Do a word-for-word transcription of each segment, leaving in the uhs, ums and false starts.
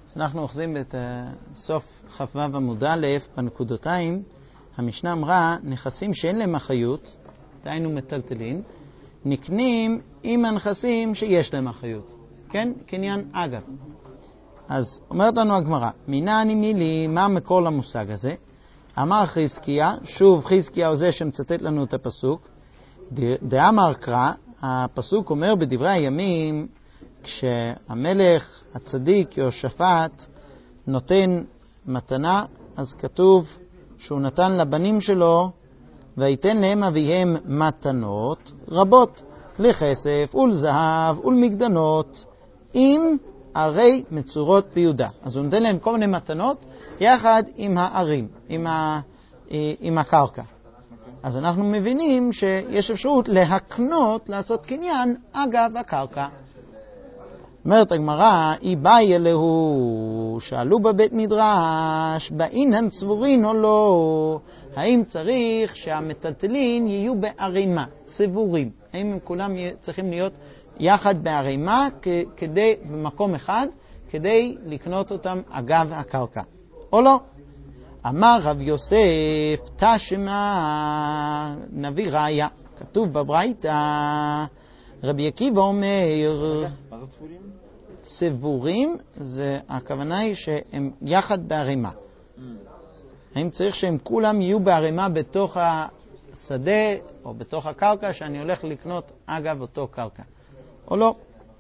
אז אנחנו אוחזים את סוף כ"ו עמוד א' בנקודותיים. המשנה אמרה, נכסים שאין להם אחריות, דהיינו מטלטלין, נקנים עם הנכסים שיש להם אחריות. כן? קניין אגב. אז אומרת לנו הגמרא, מינני מילי, מה המקור למושג הזה? אמר חזקיה, שוב חזקיה הוא זה שמצטט לנו את הפסוק, דאמר קרא, הפסוק אומר בדברי הימים, כשהמלך הצדיק יהושפט נותן מתנה, אז כתוב שהוא נתן לבנים שלו, ויתן להם אביהם מתנות רבות, לכסף ולזהב ולמגדנות, עם ערי מצורות ביהודה. אז הוא נותן להם כל מיני מתנות, יחד עם הערים, עם, ה, עם הקרקע. אז אנחנו מבינים שיש אפשרות להקנות, לעשות קניין אגב הקרקע. אומרת הגמרא, אי באי אלוהו, שאלו בבית מדרש, באינן צבורין או לא, האם צריך שהמטלטלין יהיו בערימה, צבורים? האם הם כולם צריכים להיות יחד בערימה כדי, במקום אחד, כדי לקנות אותם אגב הקרקע, או לא? אמר רב יוסף, תשמע, נביא ראיה, כתוב בברייתא, רבי עקיבא אומר, מה זה צבורים? צבורים, זה הכוונה היא שהם יחד בערימה. האם צריך שהם כולם יהיו בערימה בתוך השדה או בתוך הקרקע שאני הולך לקנות אגב אותו קרקע, או לא?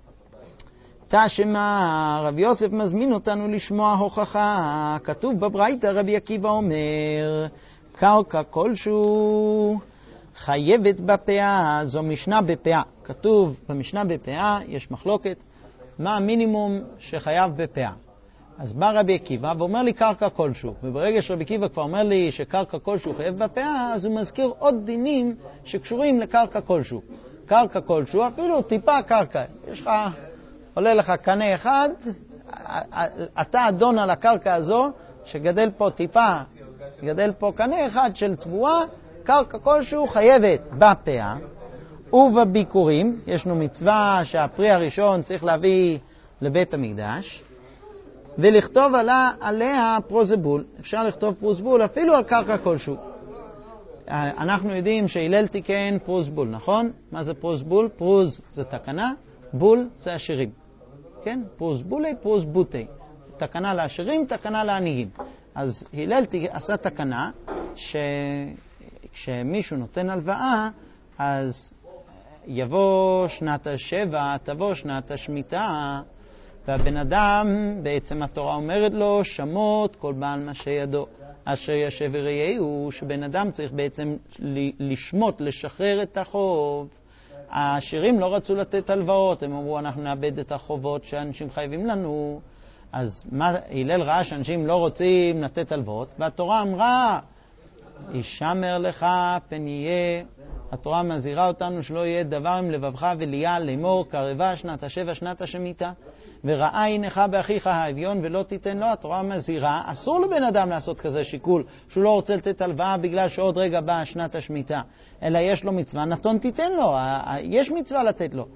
תשמע, רב יוסף מזמין אותנו לשמוע הוכחה. כתוב בברייתא, רבי עקיבא אומר, קרקע כלשהו חייבת בפאה, זו משנה בפאה. כתוב במשנה בפאה, יש מחלוקת, מה המינימום שחייב בפאה. אז בא רבי עקיבא ואומר לי קרקע כלשהו, וברגע שרבי עקיבא כבר אומר לי שקרקע כלשהו חייב בפאה, אז הוא מזכיר עוד דינים שקשורים לקרקע כלשהו. קרקע כלשהו, אפילו טיפה קרקע. יש לך, עולה לך קנה אחד, אתה אדון על הקרקע הזו, שגדל פה טיפה, גדל פה קנה אחד של תבואה, קרקע כלשהו חייבת בפאה. ובביקורים, יש לנו מצווה שהפרי הראשון צריך להביא לבית המקדש, ולכתוב עליה, עליה פרוזבול. אפשר לכתוב פרוזבול אפילו על קרקע כלשהו. אנחנו יודעים שהילל תיקן פרוזבול, נכון? מה זה פרוזבול? פרוז זה תקנה, בול זה עשירים. כן? פרוזבולי, פרוזבוטי. תקנה לעשירים, תקנה לעניים. אז הילל עשה תקנה שכשמישהו נותן הלוואה, אז יבוא שנת השבע, תבוא שנת השמיטה, והבן אדם, בעצם התורה אומרת לו, שמות כל בעל מה שידו, אשר ישב וראיהו, שבן אדם צריך בעצם לשמות, לשחרר את החוב. העשירים לא רצו לתת הלוואות, הם אמרו, אנחנו נאבד את החובות שאנשים חייבים לנו. אז מה, הילל ראה שאנשים לא רוצים לתת הלוואות, והתורה אמרה, ישמר לך פן יהיה. התורה מזהירה אותנו שלא יהיה דבר עם לבבך וליה לאמור קרבה שנת השבע שנת השמיטה, וראה עינך באחיך האביון ולא תיתן לו. התורה מזהירה, אסור לבן אדם לעשות כזה שיקול שהוא לא רוצה לתת הלוואה בגלל שעוד רגע באה שנת השמיטה, אלא יש לו מצווה, נתון תיתן לו, יש מצווה לתת לו.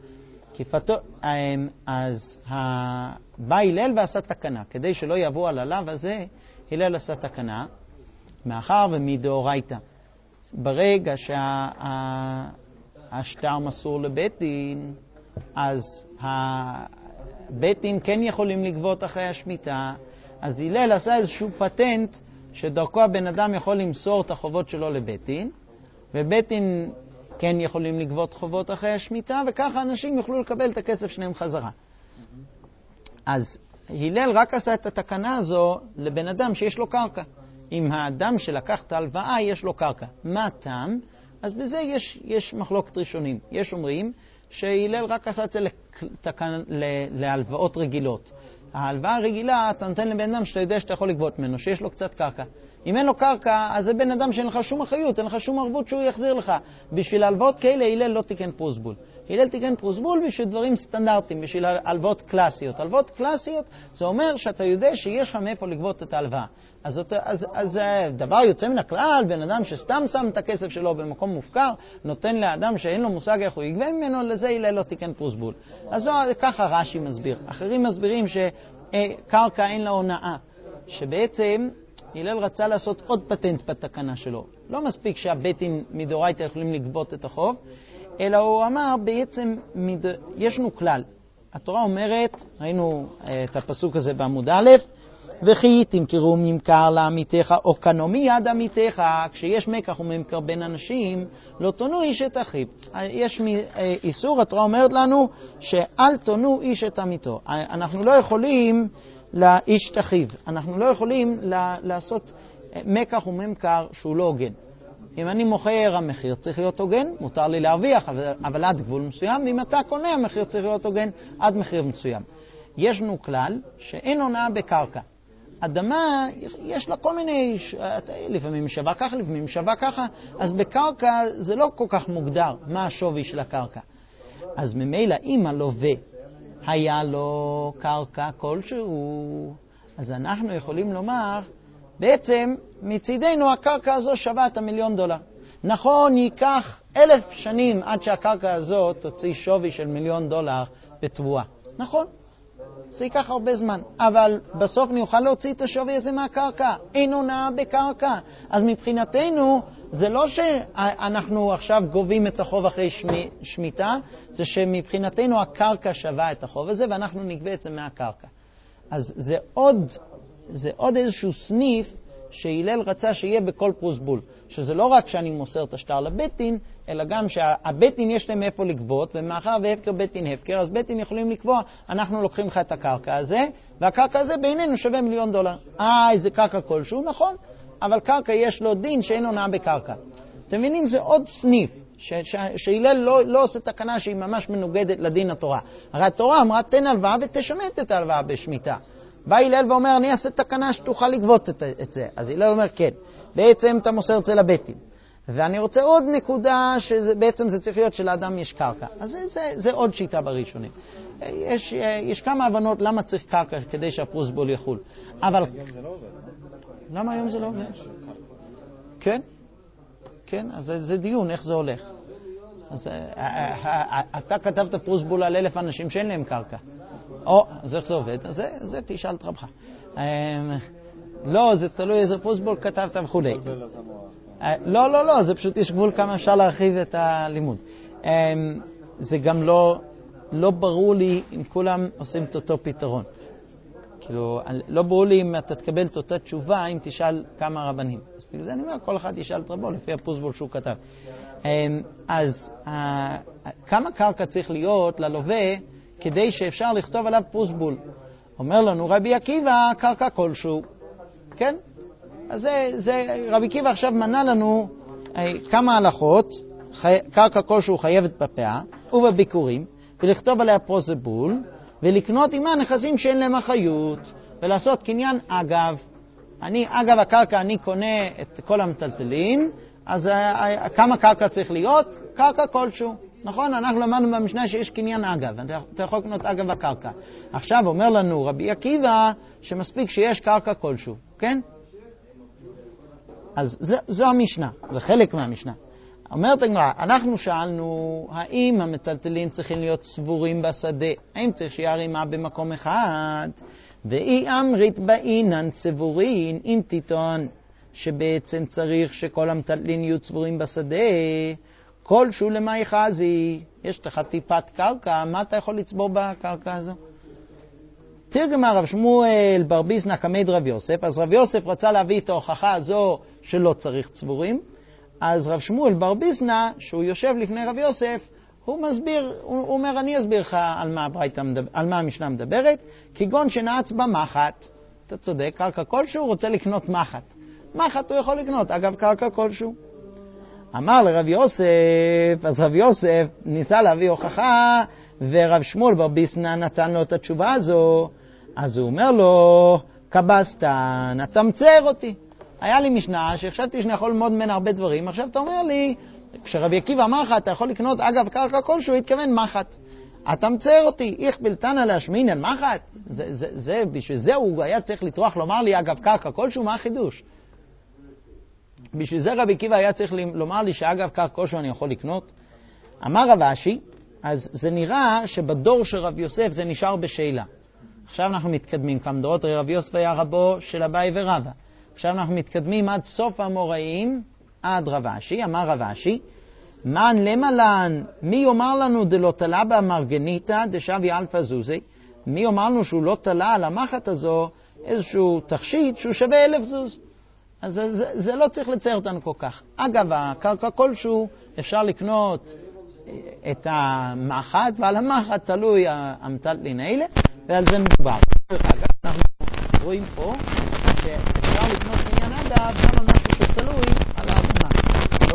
אז בא הלל ועשה תקנה, כדי שלא יבוא על הלאו הזה, הלל עשה תקנה, מאחר ומדאורייתא, ברגע שהשטר מסור לבית דין, אז הבית דין כן יכולים לגבות אחרי השמיטה. אז הלל עשה איזשהו פטנט שדרכו הבן אדם יכול למסור את החובות שלו לבית דין, ובית דין כן יכולים לגבות חובות אחרי השמיטה, וככה אנשים יוכלו לקבל את הכסף שלהם חזרה. אז הלל רק עשה את התקנה הזו לבן אדם שיש לו קרקע. אם האדם שלקח את ההלוואה יש לו קרקע, מה הטעם? אז בזה יש, יש מחלוקת ראשונים. יש אומרים שהילל רק עשה את זה לתקנ... להלוואות רגילות. ההלוואה הרגילה אתה נותן לבן אדם שאתה יודע שאתה יכול לגבות ממנו, שיש לו קצת קרקע. אם אין לו קרקע, אז זה בן אדם שאין לך שום אחריות, אין לך שום ערבות שהוא יחזיר לך. בשביל הלוואות כאלה הילל לא תיקן פרוזבול. הילל תיקן פרוזבול בשביל דברים סטנדרטיים, בשביל הלוואות קלאסיות. הלוואות קלאסיות זה אומר שאתה יודע שיש לך מאיפה לגבות את ההלוואה. אז, אז, אז דבר יוצא מן הכלל, בן אדם שסתם שם את הכסף שלו במקום מופקר, נותן לאדם שאין לו מושג איך הוא יגבה ממנו, לזה הילל לא תיקן פרוזבול. אז זו, ככה רש"י מסביר. אחרים מסבירים ש... קרקע אין לה הונאה, שבעצם הלל רצה לעשות עוד פטנט בתקנה שלו. לא מספיק שהבית דין מדאורייתא יכולים לגבות את החוב, אלא הוא אמר בעצם, מד... יש לנו כלל. התורה אומרת, ראינו את הפסוק הזה בעמוד א', וכי תמכרו ממכר לעמיתך או קנו מיד עמיתך, כשיש מקח וממכר בין אנשים, לא תונו איש את אחיו. יש איסור, התורה אומרת לנו שאל תונו איש את עמיתו. אנחנו לא יכולים לאיש את אחיו, אנחנו לא יכולים לעשות מקח וממכר שהוא לא הוגן. אם אני מוכר, המחיר צריך להיות הוגן, מותר לי להרוויח, אבל, אבל עד גבול מסוים, ואם אתה קונה, המחיר צריך להיות הוגן עד מחיר מסוים. יש לנו כלל שאין הונאה בקרקע. אדמה, יש לה כל מיני, לפעמים שווה ככה, לפעמים שווה ככה, אז בקרקע זה לא כל כך מוגדר מה השווי של הקרקע. אז ממילא, אם הלווה היה לו קרקע כלשהו, אז אנחנו יכולים לומר, בעצם מצידנו הקרקע הזו שווה את המיליון דולר. נכון, ייקח אלף שנים עד שהקרקע הזו תוציא שווי של מיליון דולר בתבואה. נכון, זה ייקח הרבה זמן, אבל בסוף נוכל להוציא את השווי הזה מהקרקע. אין הונאה בקרקע. אז מבחינתנו זה לא שאנחנו עכשיו גובים את החוב אחרי שמיטה, זה שמבחינתנו הקרקע שווה את החוב הזה ואנחנו נגבה את זה מהקרקע. אז זה עוד, זה עוד איזשהו סניף שהילל רצה שיהיה בכל פרוסבול, שזה לא רק שאני מוסר את השטר לבית דין, אלא גם שהבית דין יש להם איפה לגבות, ומאחר והפקר בית דין הפקר, אז בית דין יכולים לקבוע, אנחנו לוקחים לך את הקרקע הזה, והקרקע הזה בינינו שווה מיליון דולר. אה, איזה קרקע כלשהו, נכון, אבל קרקע יש לו דין שאין הונאה בקרקע. אתם מבינים, זה עוד סניף, שהילל לא, לא עושה תקנה שהיא ממש מנוגדת לדין התורה. הרי התורה אמרה, תן הלוואה ותשמט את ההלוואה בשמיטה. בא הלל ואומר, אני אעשה תקנה שתוכל לגבות את, את זה. אז הלל אומר, כן, בעצם אתה מוסר את זה לבית דין. ואני רוצה עוד נקודה שבעצם זה צריך להיות שלאדם יש קרקע. אז זה, זה, זה עוד שיטה בראשונים. יש, יש כמה הבנות למה צריך קרקע כדי שהפרוסבול יחול. אבל... היום זה לא עובד. למה היום זה לא עובד? כן? כן, אז זה, זה דיון, איך זה הולך. אז אתה כתבת פרוסבול על אלף אנשים שאין להם קרקע. או, אז איך זה עובד? אז זה, זה תשאל את רבך. לא, זה תלוי איזה פרוסבול כתבת וכו'. לא, לא, לא, זה פשוט יש גבול כמה אפשר להרחיב את הלימוד. זה גם לא, לא ברור לי אם כולם עושים את אותו פתרון. כאילו, לא ברור לי אם אתה תקבל את אותה תשובה אם תשאל כמה רבנים. אז בגלל זה אני אומר, כל אחד ישאל את רבו לפי הפרוסבול שהוא כתב. אז כמה קרקע צריך להיות ללווה כדי שאפשר לכתוב עליו פרוסבול? אומר לנו רבי עקיבא, קרקע כלשהו. כן? אז זה, זה, רבי עקיבא עכשיו מנה לנו אה, כמה הלכות, חי, קרקע כלשהו חייבת בפאה ובביקורים, ולכתוב עליה פרוסבול, ולקנות עמה נכסים שאין להם אחריות, ולעשות קניין אגב. אני, אגב הקרקע, אני קונה את כל המטלטלין, אז אה, אה, כמה קרקע צריך להיות? קרקע כלשהו. נכון? אנחנו למדנו במשנה שיש קניין אגב, אתה יכול לקנות אגב הקרקע. עכשיו אומר לנו רבי עקיבא שמספיק שיש קרקע כלשהו, כן? אז זה, זו המשנה, זה חלק מהמשנה. אומרת הגמרא, אנחנו שאלנו האם המטלטלין צריכים להיות צבורים בשדה, האם צריך שיהיה רימה במקום אחד, ואי אמרית באינן צבורין, אם תטען שבעצם צריך שכל המטלטלין יהיו צבורים בשדה, כלשהו למאי חזי, יש לך טיפת קרקע, מה אתה יכול לצבור בקרקע הזו? תרגם הרב שמואל בר ביסנא כמד רב יוסף, אז רב יוסף רצה להביא את ההוכחה הזו שלא צריך צבורים, אז רב שמואל בר ביסנא, שהוא יושב לפני רב יוסף, הוא מסביר, הוא אומר, אני אסביר לך על מה, מדבר, על מה המשנה מדברת, כגון שנעץ במחט, אתה צודק, קרקע כלשהו רוצה לקנות מחט. מחט הוא יכול לקנות, אגב קרקע כלשהו. אמר לרב יוסף, אז רב יוסף ניסה להביא הוכחה, ורב שמואל בר ביסנא נתן לו את התשובה הזו, אז הוא אומר לו, קבסתן, אתה מצער אותי. היה לי משנה שחשבתי שאני יכול ללמוד ממנה הרבה דברים, עכשיו אתה אומר לי, כשרבי עקיבא אמר לך, אתה יכול לקנות אגב קרקע כלשהו, התכוון מחט. אתה מצער אותי, איך בלתנה להשמין על מחט? זה, זה, זה, בשביל זה הוא היה צריך לטרוח לומר לי אגב קרקע כלשהו, מה החידוש? בשביל זה רבי עקיבא היה צריך לומר לי שאגב קרקע כלשהו אני יכול לקנות. אמר רב אשי, אז זה נראה שבדור של רב יוסף זה נשאר בשאלה. עכשיו אנחנו מתקדמים, כמדורות רבי יוסף היה רבו של אביי ורבא. עכשיו אנחנו מתקדמים עד סוף המוראים, עד רב אשי. אמר רב אשי, מן למלן, מי יאמר לנו דלא תלה במרגניתא דשבי אלפא זוזי? מי יאמר לנו שהוא לא תלה על המחט הזו איזשהו תכשיט שהוא שווה אלף זוז? אז זה, זה, זה לא צריך לצייר אותנו כל כך. אגב, הקרקע כלשהו אפשר לקנות את המחט, ועל המחט תלוי המטלטלין האלה, ועל זה מדובר. אגב, אנחנו רואים פה שאפשר לקנות עניין אגב גם על משהו שתלוי על האדמה. לא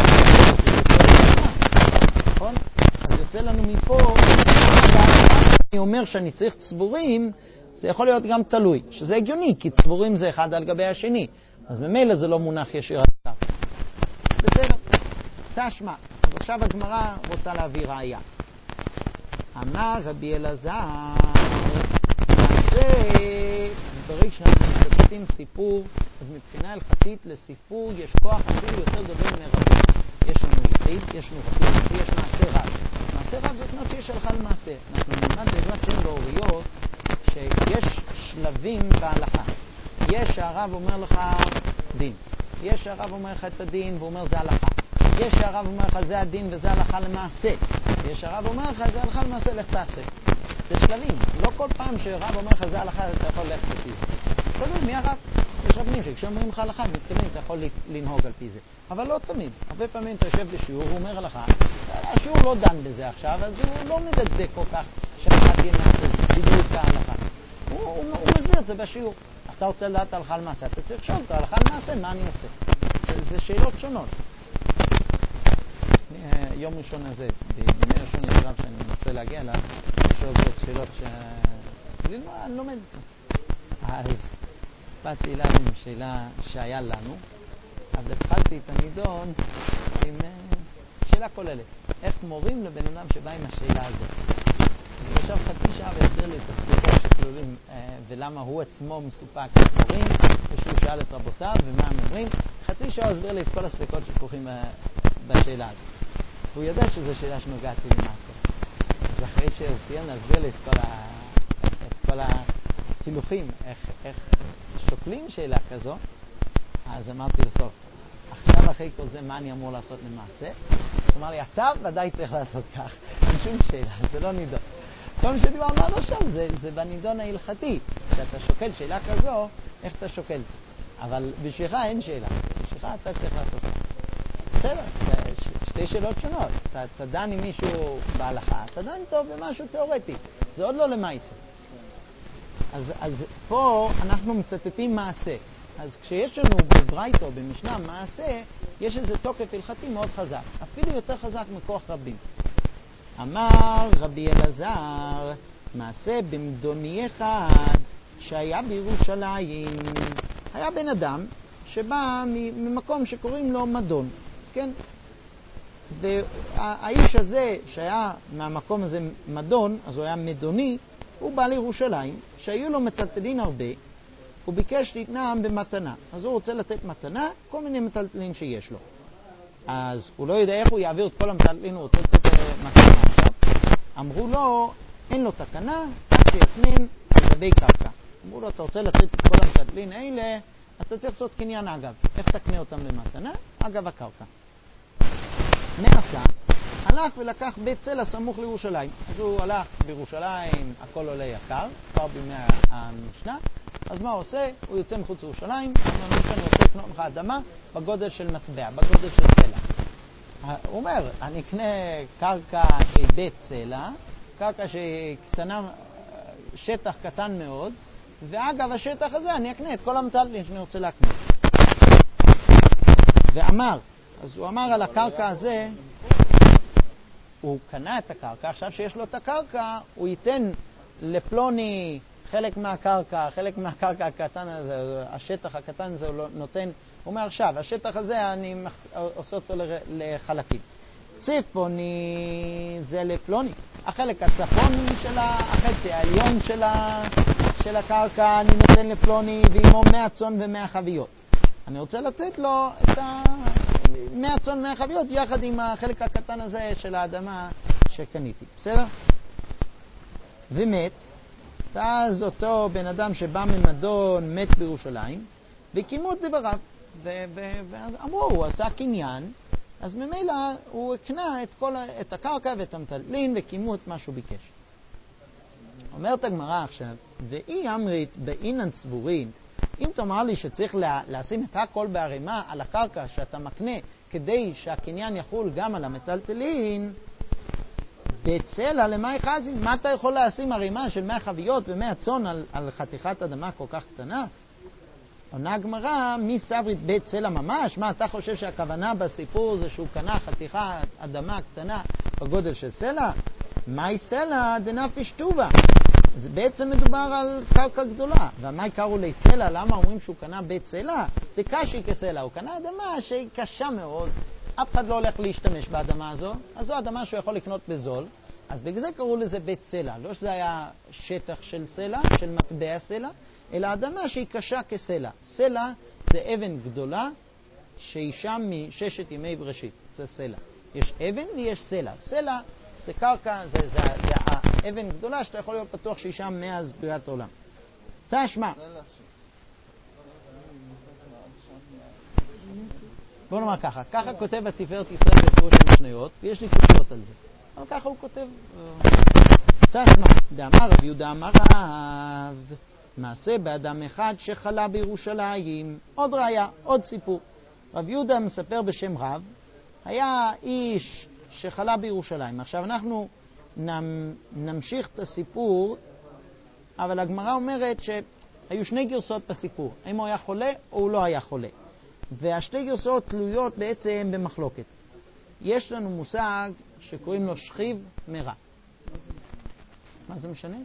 נכון? אז יוצא לנו מפה, אני אומר שאני צריך צבורים, זה יכול להיות גם תלוי, שזה הגיוני, כי צבורים זה אחד על גבי השני. אז ממילא זה לא מונח ישיר על הקרקע. בסדר, תשמע. אז עכשיו הגמרא רוצה להביא ראיה. אמר רבי אלעזר, מעשה, ברגע שאנחנו מצטטים סיפור, אז מבחינה הלכתית לסיפור יש כוח אפילו יותר גדול מרבים. יש לנו יחיד, יש לנו רבים, יש מעשה רב. מעשה רב זאת אומרת שיש הלכה למעשה. אנחנו נלמד בעזרת שם באוריות שיש שלבים בהלכה. יש שהרב אומר לך דין. יש שהרב אומר לך את הדין והוא אומר זה הלכה. יש שהרב אומר לך זה הדין וזה הלכה למעשה. יש שהרב אומר לך זה הלכה למעשה, לך תעשה. זה שלבים. לא כל פעם שהרב אומר לך זה הלכה אתה יכול ללכת לפי זה. תלוי מי הרב? יש רבנים שכשאומרים לך הלכה מתכוונים אתה יכול לנהוג על פי זה. אבל לא תמיד. הרבה פעמים אתה יושב בשיעור, הוא אומר לך, השיעור לא דן בזה עכשיו, אז הוא לא מדקדק כל כך שהלכה דין בדיוק ההלכה. הוא, הוא, הוא מסביר את זה בשיעור. אתה רוצה לדעת הלכה למעשה, אתה צריך לשאול אותו, הלכה למעשה, מה אני עושה? זה, זה שאלות שונות. יום ראשון הזה, בימי ראשון לרב שאני מנסה להגיע לה, שואל זאת שאלות ש... אני לומד את זה. אז באתי אליי עם שאלה שהיה לנו, אבל התחלתי את הנידון עם שאלה כוללת. איך מורים לבן אדם שבא עם השאלה הזאת? אז עכשיו חצי שעה והסביר לי את הספקות שכלולים ולמה הוא עצמו מסופק מורים, ושהוא שאל את רבותיו ומה הם אומרים. חצי שעה הסביר לי את כל הספקות שכרוכים בשאלה הזאת. הוא ידע שזו שאלה שנוגעת לי למעשה. אז אחרי שהוא סיים להסביר לי את כל, ה... את כל החילופים, איך, איך שוקלים שאלה כזו, אז אמרתי לו, טוב, עכשיו אחרי כל זה מה אני אמור לעשות למעשה? הוא אמר לי, אתה ודאי צריך לעשות כך. אין שום שאלה, זה לא נידון. כל מה שדיברנו עד עכשיו זה, זה בנידון ההלכתי. כשאתה שוקל שאלה כזו, איך אתה שוקל את זה? אבל בשבילך אין שאלה. בשבילך אתה צריך לעשות כך. בסדר, שתי שאלות שונות. אתה, אתה דן עם מישהו בהלכה, אתה דן טוב במשהו תיאורטי. זה עוד לא למעשה. אז, אז פה אנחנו מצטטים מעשה. אז כשיש לנו בברייתא או במשנה מעשה, יש איזה תוקף הלכתי מאוד חזק. אפילו יותר חזק מכוח רבים. אמר רבי אלעזר, מעשה במדוני אחד שהיה בירושלים. היה בן אדם שבא ממקום שקוראים לו מדון. כן? והאיש הזה שהיה מהמקום הזה מדון, אז הוא היה מדוני, הוא בא לירושלים, שהיו לו מטלטלין הרבה, הוא ביקש להתנעם במתנה. אז הוא רוצה לתת מתנה, כל מיני מטלטלין שיש לו. אז הוא לא יודע איך הוא יעביר את כל המטלטלין, הוא רוצה לתת מתנה עכשיו. אמרו לו, אין לו תקנה, עד שיתנן על גבי קרקע. אמרו לו, אתה רוצה לתת את כל המטלטלין האלה, אתה צריך לעשות קניין אגב. איך תקנה אותם במתנה? אגב הקרקע. מעשה, הלך ולקח בית צלע סמוך לירושלים. אז הוא הלך בירושלים, הכל עולה יקר, כבר בימי המשנה. אז מה הוא עושה? הוא יוצא מחוץ לירושלים, הוא אומר, אני רוצה לקנות לך אדמה בגודל של מטבע, בגודל של צלע. הוא אומר, אני אקנה קרקע שהיא בית צלע, קרקע שהיא קטנה, שטח קטן מאוד, ואגב השטח הזה אני אקנה את כל המטלטלין שאני רוצה להקנות. ואמר, אז הוא אמר על הקרקע הזה, הוא קנה את הקרקע, עכשיו שיש לו את הקרקע, הוא ייתן לפלוני חלק מהקרקע, חלק מהקרקע הקטן הזה, השטח הקטן הזה הוא נותן, הוא אומר עכשיו, השטח הזה אני עושה אותו לחלקים. צפוני זה לפלוני, החלק הצפוני של החצי העליון של, ה, של הקרקע אני נותן לפלוני ועמו מאה צאן ומאה חביות. אני רוצה לתת לו את ה... מאה צאן ומאה חביות יחד עם החלק הקטן הזה של האדמה שקניתי. בסדר? ומת, ואז אותו בן אדם שבא ממדון מת בירושלים, וקימו את דבריו. ואז אמרו, הוא עשה קניין, אז ממילא הוא הקנה את, כל, את הקרקע ואת המטלטלין, וקימו את מה שהוא ביקש. אומרת הגמרא עכשיו, ואי אמרית באינן צבורין, אם תאמר לי שצריך לה, לשים את הכל בערימה על הקרקע שאתה מקנה, כדי שהקניין יחול גם על המטלטלין, בצלע למאי חזין, מה אתה יכול לשים ערימה של מאה חביות ומאה צאן על, על חתיכת אדמה כל כך קטנה? עונה הגמרא, מי סברית בית צלע ממש? מה, אתה חושב שהכוונה בסיפור זה שהוא קנה חתיכת אדמה קטנה בגודל של סלע? מאי סלע דנפיש טובה. זה בעצם מדובר על קרקע גדולה. ומה קראו לי סלע? למה אומרים שהוא קנה בית סלע? זה קשי כסלע. הוא קנה אדמה שהיא קשה מאוד. אף אחד לא הולך להשתמש באדמה הזו. אז זו אדמה שהוא יכול לקנות בזול. אז בגלל זה קראו לזה בית סלע. לא שזה היה שטח של סלע, של מטבע סלע, אלא אדמה שהיא קשה כסלע. סלע זה אבן גדולה שהיא שם מששת ימי בראשית. זה סלע. יש אבן ויש סלע. סלע זה קרקע, זה, זה, זה האבן גדולה שאתה יכול להיות פתוח שהיא שם מאז בריאת העולם. תשמע. בוא נאמר ככה, ככה כותב התפארת ישראל בפירוש המשניות, ויש לי קושיות על זה. אבל ככה הוא כותב. תשמע, דאמר רב יהודה אמר רב, מעשה באדם אחד שחלה בירושלים. עוד ראיה, עוד סיפור. רב יהודה מספר בשם רב, היה איש שחלה בירושלים. עכשיו אנחנו נמשיך את הסיפור, אבל הגמרא אומרת שהיו שני גרסאות בסיפור. האם הוא היה חולה או הוא לא היה חולה. והשתי גרסאות תלויות בעצם במחלוקת. יש לנו מושג שקוראים לו שכיב מרע. מה זה משנה?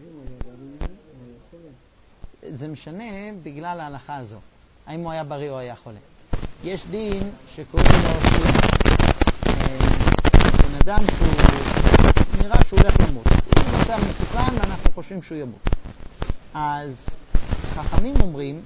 זה משנה בגלל ההלכה הזו. האם הוא היה בריא או היה חולה. יש דין שקוראים לו שכיב. בן אדם שהוא נראה שהוא הולך למות. הוא מצב מסוכן ואנחנו חושבים שהוא ימות. אז חכמים אומרים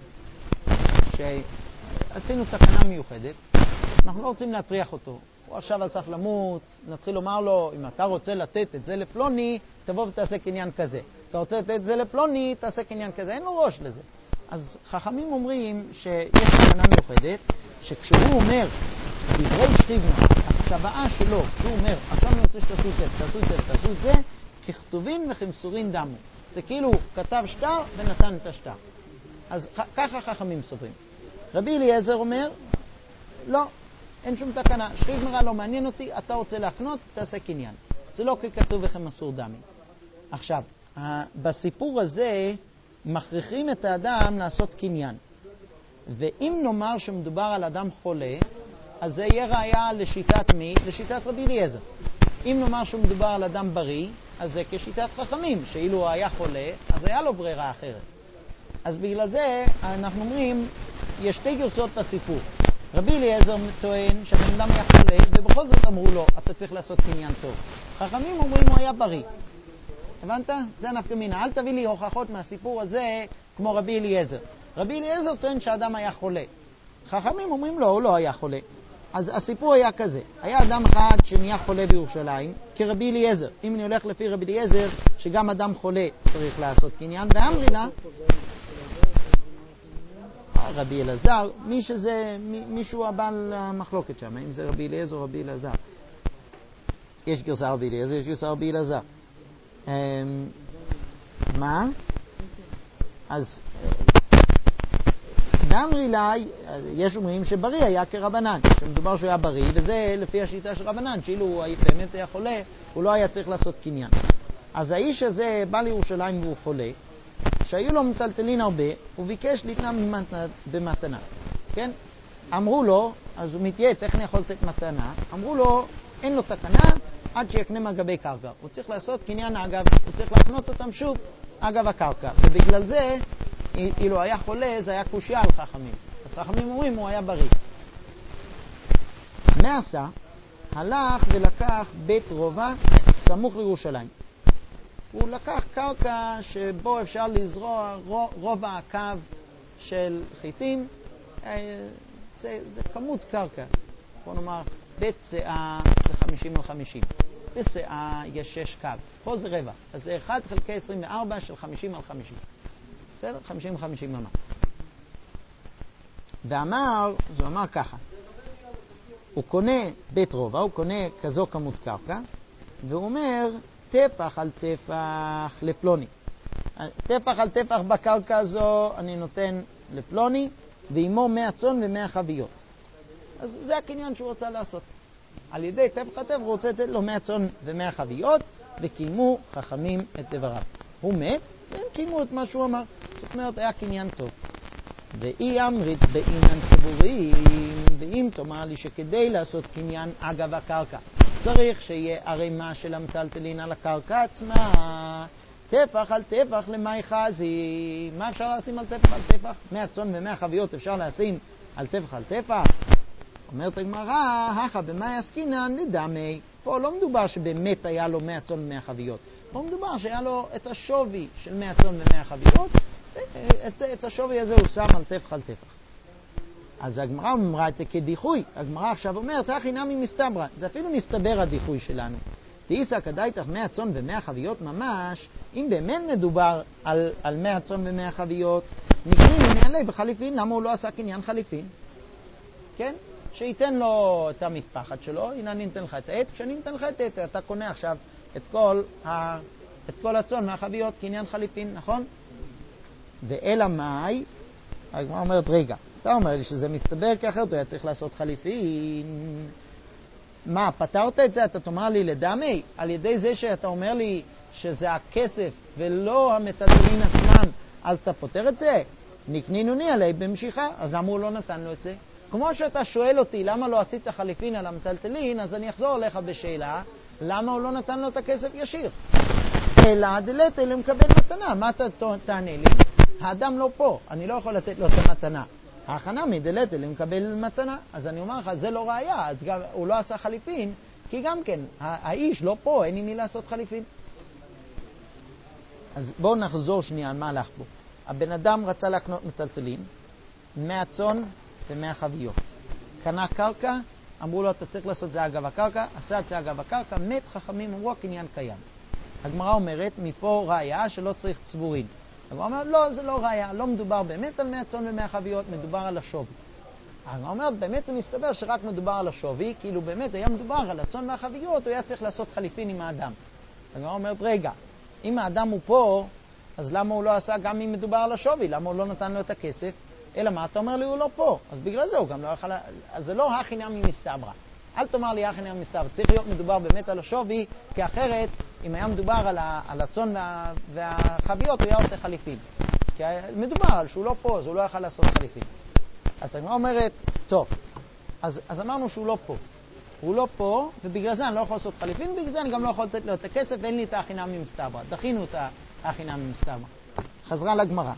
שעשינו תקנה מיוחדת, אנחנו לא רוצים להטריח אותו. הוא עכשיו על סף למות, נתחיל לומר לו, אם אתה רוצה לתת את זה לפלוני, תבוא ותעשה קניין כזה. אתה רוצה לתת את זה לפלוני, תעשה קניין כזה. אין לו ראש לזה. אז חכמים אומרים שיש תקנה מיוחדת, שכשהוא אומר דברי שכיבנה, הצוואה שלו, כשהוא אומר, עכשיו אני רוצה שתעשו את זה, תעשו את זה, תעשו את זה, ככתובין וכמסורין דמו. זה כאילו כתב שטר ונתן את השטר. אז ככה חכמים סוברים. רבי אליעזר אומר, לא, אין שום תקנה. שכיב מרע לא מעניין אותי, אתה רוצה להקנות, תעשה קניין. זה לא ככתוב וכמסור דמי. עכשיו, בסיפור הזה מכריחים את האדם לעשות קניין. ואם נאמר שמדובר על אדם חולה, אז זה יהיה ראיה לשיטת מי? לשיטת רבי אליעזר. אם נאמר שמדובר על אדם בריא, אז זה כשיטת חכמים, שאילו הוא היה חולה, אז היה לו ברירה אחרת. אז בגלל זה אנחנו אומרים, יש שתי גרסאות בסיפור. רבי אליעזר טוען שהבן אדם היה חולה, ובכל זאת אמרו לו, אתה צריך לעשות קניין טוב. חכמים אומרים, הוא היה בריא. הבנת? זה נפקא מינה. אל תביא לי הוכחות מהסיפור הזה כמו רבי אליעזר. רבי אליעזר טוען שהאדם היה חולה. חכמים אומרים לו, הוא לא היה חולה. אז הסיפור היה כזה. היה אדם אחד שנהיה חולה בירושלים, כרבי אליעזר. אם אני הולך לפי רבי אליעזר, שגם אדם חולה צריך לעשות קניין, ואמרי לה, רבי אלעזר, מי שזה, מי, מישהו הבעל המחלוקת שם, אם זה רבי אליעזר או רבי אלעזר. יש גרסה רבי אליעזר, יש גרסה רבי אלעזר. מה? אז דאמרי לה, יש אומרים שבריא היה כרבנן, שמדובר שהוא היה בריא, וזה לפי השיטה של רבנן, שאילו הוא באמת היה חולה, הוא לא היה צריך לעשות קניין. אז האיש הזה בא לירושלים והוא חולה, שהיו לו מטלטלין הרבה, הוא ביקש לתנה במתנה. כן? אמרו לו, אז הוא מתייעץ, איך אני יכול לתת מתנה? אמרו לו, אין לו תקנה עד שיקנה מגבי קרקע. הוא צריך לעשות קניין אגב, הוא צריך להקנות אותם שוב אגב הקרקע. ובגלל זה, אילו היה חולה, זה היה קושיה על חכמים. אז חכמים אומרים, הוא היה בריא. מה עשה? הלך ולקח בית רובע סמוך לירושלים. הוא לקח קרקע שבו אפשר לזרוע רובע הקו של חיטים. זה, זה כמות קרקע. בוא נאמר, בית שאה זה חמישים על חמישים. בסאה יש שש קו. פה זה רבע. אז זה אחד חלקי עשרים וארבע של חמישים על חמישים. בסדר? חמישים וחמישים אמר. ואמר, זה אמר ככה. הוא קונה בית רובע, הוא קונה כזו כמות קרקע, והוא אומר, טפח על טפח לפלוני. טפח על טפח בקרקע הזו אני נותן לפלוני, ועמו מאה צאן ומאה חביות. אז זה הקניין שהוא רוצה לעשות. על ידי טפח על טפח הוא רוצה לתת לו מאה צאן ומאה חביות, וקיימו חכמים את דבריו. הוא מת, והם קיימו את מה שהוא אמר. זאת אומרת, היה קניין טוב. ואי אמרית בעניין ציבוריים, ואם תאמר לי שכדי לעשות קניין אגב הקרקע, צריך שיהיה ערימה של המטלטלין על הקרקע עצמה, טפח על טפח למאי חזי. מה אפשר לשים על טפח על טפח? מאה צאן ומאה חביות אפשר לשים על טפח על טפח? אומרת הגמרא, הכה במאי עסקינן לדמי. פה לא מדובר שבאמת היה לו מאה צאן ומאה חביות. פה מדובר שהיה לו את השווי של מאה צאן ומאה חביות, את, את השווי הזה הוא שם על טפח על טפח. אז הגמרא אמרה את זה כדיחוי. הגמרא עכשיו אומרת, הכי נמי מסתברא. זה אפילו מסתבר הדיחוי שלנו. תאיסא כדאיתך מאה צאן ומאה חביות ממש, אם באמת מדובר על, על מאה צאן ומאה חביות, נקנים עניין בחליפין, למה הוא לא עשה קניין חליפין? כן? שייתן לו את המטפחת שלו, הנה אני נותן לך את העט, כשאני נותן לך את העט, אתה קונה עכשיו את כל, ה, את כל הצאן מהחביות קניין חליפין, נכון? ואלא מאי, הגמרא אומרת, רגע, אתה אומר לי שזה מסתבר כאחרת, הוא היה צריך לעשות חליפין. מה, פתרת את זה? אתה תאמר לי לדמי, על ידי זה שאתה אומר לי שזה הכסף ולא המטלטלין עצמם, אז אתה פותר את זה? נקנינוני עלי במשיכה, אז למה הוא לא נתן לו את זה? כמו שאתה שואל אותי למה לא עשית חליפין על המטלטלין, אז אני אחזור אליך בשאלה, למה הוא לא נתן לו את הכסף ישיר? אלא דלת אלה מקבל מתנה. מה אתה תענה לי? האדם לא פה, אני לא יכול לתת לו את המתנה. ההכנה מדלת אלה מקבל מתנה. אז אני אומר לך, זה לא ראיה, אז גם, הוא לא עשה חליפין, כי גם כן, האיש לא פה, אין עם מי לעשות חליפין. אז בואו נחזור שנייה, מה הלך פה? הבן אדם רצה לקנות מטלטלין, מאה צאן ומאה חביות. קנה קרקע, אמרו לו, אתה צריך לעשות זה אגב הקרקע, עשה את זה אגב הקרקע, מת, חכמים אמרו, הקניין קיים. הגמרא אומרת, מפה ראיה שלא צריך צבורין. הגמרא אומרת, לא, זה לא ראיה, לא מדובר באמת על מאה צאן ומאה חביות, מדובר על השווי. הגמרא אומרת, באמת זה מסתבר שרק מדובר על השווי, כאילו באמת היה מדובר על הצאן והחביות, הוא היה צריך לעשות חליפין עם האדם. הגמרא אומרת, רגע, אם האדם הוא פה, אז למה הוא לא עשה גם אם מדובר על השווי? למה הוא לא נתן לו את הכסף? אלא מה, אתה אומר לי, הוא לא פה. אז בגלל זה הוא גם לא יכול... אז זה לא הכי נמי מסתברא. אל תאמר לי הכי נמי מסתברא. צריך להיות מדובר באמת על השווי, כי אחרת, אם היה מדובר על, ה... על הצאן וה... והחביות, הוא היה עושה חליפין. כי מדובר על שהוא לא פה, אז הוא לא יכול לעשות חליפין. אז אני אומרת, טוב, אז, אז אמרנו שהוא לא פה. הוא לא פה, ובגלל זה אני לא יכול לעשות חליפין, בגלל זה אני גם לא יכול לתת לו את הכסף, ואין לי את הכי נמי מסתברא. דחינו את הכי נמי מסתברא. חזרה לגמרא.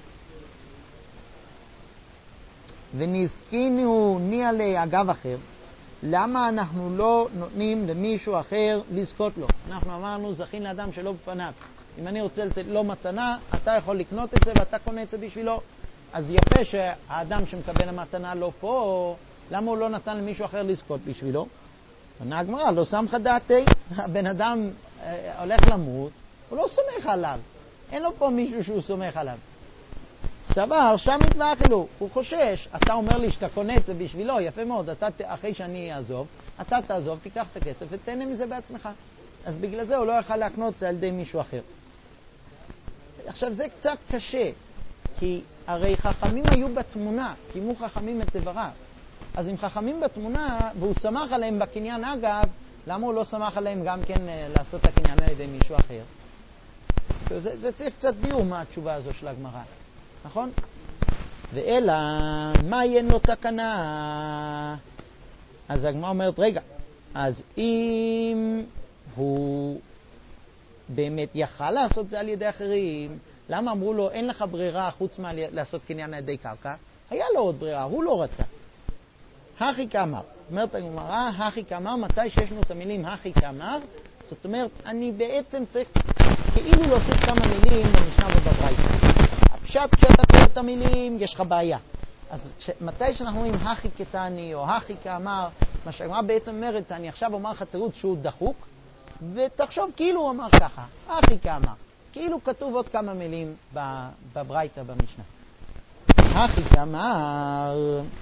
ונזקינו ניעלי אגב אחר, למה אנחנו לא נותנים למישהו אחר לזכות לו? אנחנו אמרנו, זכין לאדם שלא בפניו. אם אני רוצה לתת לו מתנה, אתה יכול לקנות את זה ואתה קונה את זה בשבילו. אז יפה שהאדם שמקבל המתנה לא פה, למה הוא לא נתן למישהו אחר לזכות בשבילו? עונה הגמרא, לא שמחה דעתי. הבן אדם אה, הולך למות, הוא לא סומך עליו. אין לו פה מישהו שהוא סומך עליו. סבר, שם יתבח לו, הוא חושש, אתה אומר לי שאתה קונה את זה בשבילו, יפה מאוד, אתה, אחרי שאני אעזוב, אתה תעזוב, תיקח את הכסף ותהנה מזה בעצמך. אז בגלל זה הוא לא יכול להקנות זה על ידי מישהו אחר. עכשיו זה קצת קשה, כי הרי חכמים היו בתמונה, קיימו חכמים את דבריו. אז אם חכמים בתמונה, והוא שמח עליהם בקניין אגב, למה הוא לא שמח עליהם גם כן לעשות את הקניין על ידי מישהו אחר? זה, זה צריך קצת ביור מה התשובה הזו של הגמרא. נכון? ואלא, מה יהיה לו תקנה? אז הגמרא אומרת, רגע, אז אם הוא באמת יכל לעשות זה על ידי אחרים, למה אמרו לו, אין לך ברירה חוץ מה לעשות קניין על ידי קרקע? היה לו עוד ברירה, הוא לא רצה. הכי כאמר, אומרת הגמרא, הכי כאמר, מתי שיש לנו את המילים הכי כאמר, זאת אומרת, אני בעצם צריך כאילו להוסיף כמה מילים במשנה ובברייתא. פשט, כשאתה קורא את המילים, יש לך בעיה. אז ש... מתי שאנחנו אומרים הכי קטני או הכי כאמר, מה שהגמרא בעצם אומרת, אני עכשיו אומר לך תירוץ שהוא דחוק, ותחשוב כאילו הוא אמר ככה, אחי כאמר, כאילו כתוב עוד כמה מילים בברייתא במשנה. אחי כאמר,